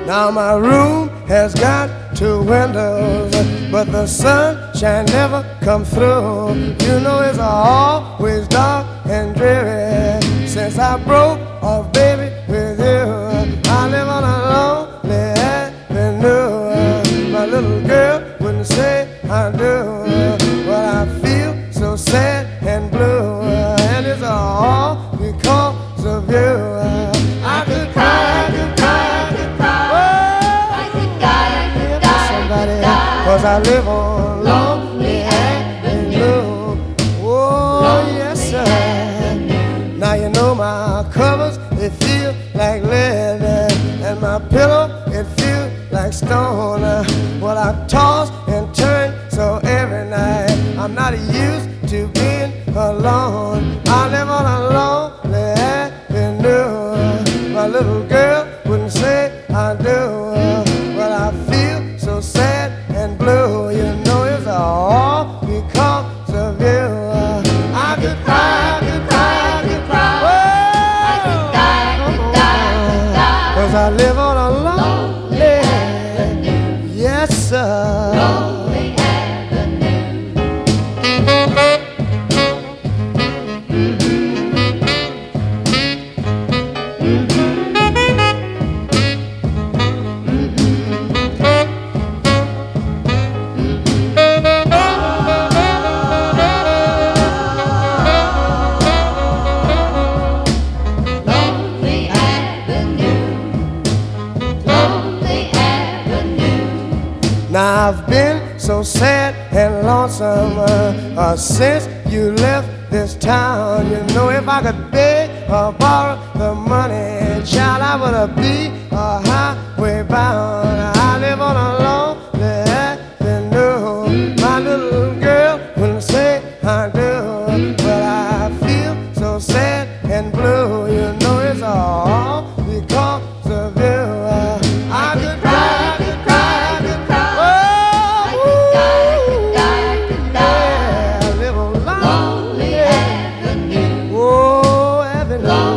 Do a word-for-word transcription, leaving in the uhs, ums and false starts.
Now my room has got two windows, but the sunshine never come through. You know it's always dark and dreary since I broke off, baby, with you. I live on a lonely avenue. My little girl wouldn't say I do, but I feel so sad and blue, and it's all because of you. I could cry, I could cry, I could cry. Oh, I could die, I could die, somebody, cause I live on Lonely Avenue. Oh, yes, sir. Now you know my covers, they feel like lead, and my pillow, it feels like stone. Well, I toss and turn so every night. I'm not used to being alone. I live on a lonely avenue. My little girl wouldn't say I do, but I feel so sad and blue. You know it's all because of you. I could cry, I could cry, I could cry. Whoa, I could die, I could die, I could die. Cause I live on a lonely avenue. Yes, sir. Lonely avenue. Now I've been so sad and lonesome uh, uh, since you left this town. You know if I could beg or borrow the money, child, I would be a highway bound. I live on a lonely avenue. My little girl wouldn't say I do, but I feel so sad and blue. You know it's all because of you. Uh, I could cry, I could cry, I could cry. Lonely Avenue. Oh, Avenue.